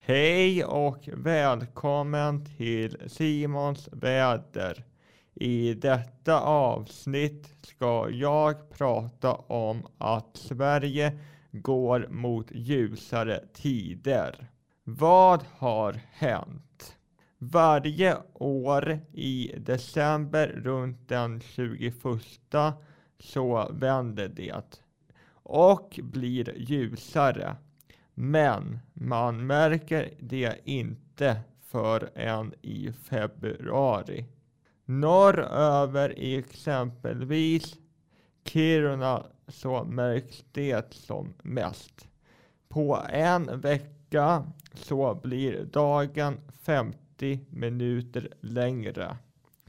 Hej och välkommen till Simons väder. I detta avsnitt ska jag prata om att Sverige går mot ljusare tider. Vad har hänt? Varje år i december runt den 21 så vänder det och blir ljusare. Men man märker det inte förrän i februari. Norröver i exempelvis Kiruna så märks det som mest. På en vecka så blir dagen 50 minuter längre.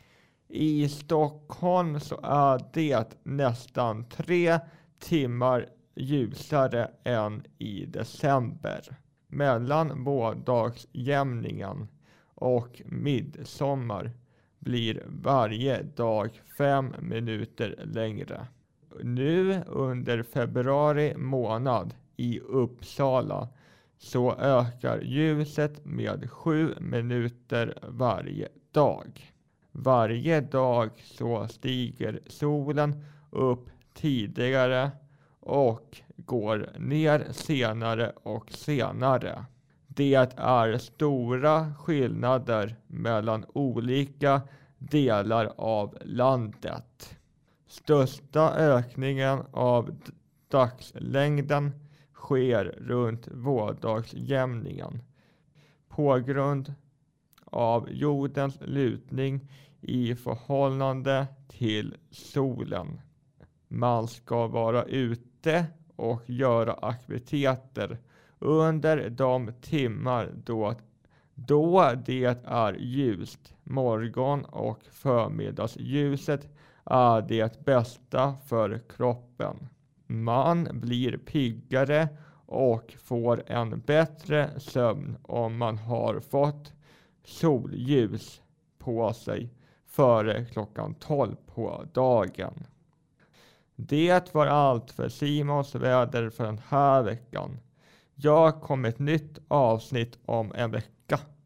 I Stockholm så är det nästan 3 timmar ljusare än i december. Mellan vårdagsjämningen och midsommar blir varje dag 5 minuter längre. Nu under februari månad i Uppsala så ökar ljuset med 7 minuter varje dag. Varje dag så stiger solen upp tidigare och går ner senare och senare. Det är stora skillnader mellan olika delar av landet. Största ökningen av dagslängden sker runt vårdagsjämningen på grund av jordens lutning i förhållande till solen. Man ska vara ute och göra aktiviteter under de timmar då det är ljust. Morgon- och förmiddagsljuset är det bästa för kroppen. Man blir piggare och får en bättre sömn om man har fått solljus på sig före klockan 12 på dagen. Det var allt för Simons väder för den här veckan. Jag kommer ett nytt avsnitt om en vecka.